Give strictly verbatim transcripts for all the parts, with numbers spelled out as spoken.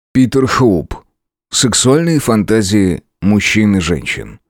Питер Хоуп. Сексуальные фантазии мужчин и женщин.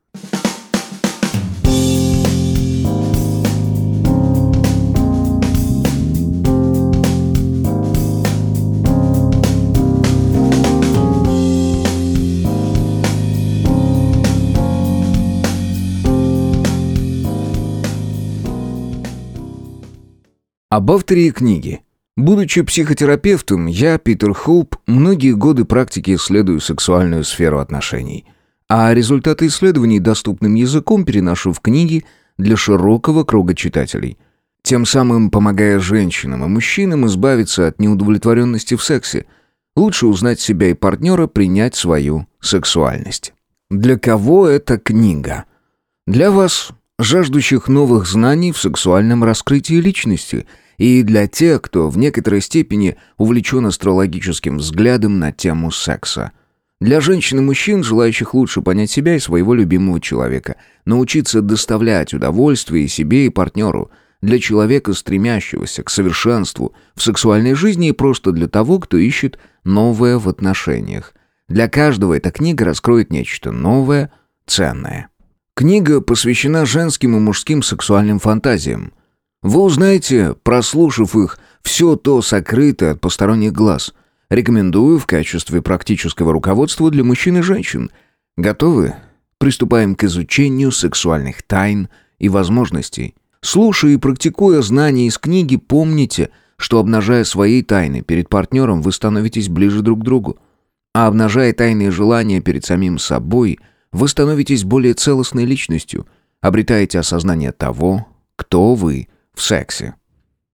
Об авторе книги. Будучи психотерапевтом, я, Питер Хоуп, многие годы практики исследую сексуальную сферу отношений. А результаты исследований доступным языком переношу в книги для широкого круга читателей. Тем самым помогая женщинам и мужчинам избавиться от неудовлетворенности в сексе, лучше узнать себя и партнера, принять свою сексуальность. Для кого эта книга? Для вас, жаждущих новых знаний в сексуальном раскрытии личности, и для тех, кто в некоторой степени увлечен астрологическим взглядом на тему секса. Для женщин и мужчин, желающих лучше понять себя и своего любимого человека, научиться доставлять удовольствие и себе, и партнеру, для человека, стремящегося к совершенству в сексуальной жизни и просто для того, кто ищет новое в отношениях. Для каждого эта книга раскроет нечто новое, ценное. Книга посвящена женским и мужским сексуальным фантазиям. Вы узнаете, прослушав их, все то сокрытое от посторонних глаз. Рекомендую в качестве практического руководства для мужчин и женщин. Готовы? Приступаем к изучению сексуальных тайн и возможностей. Слушая и практикуя знания из книги, помните, что обнажая свои тайны перед партнером, вы становитесь ближе друг к другу. А обнажая тайные желания перед самим собой, вы становитесь более целостной личностью, обретаете осознание того, кто вы в сексе.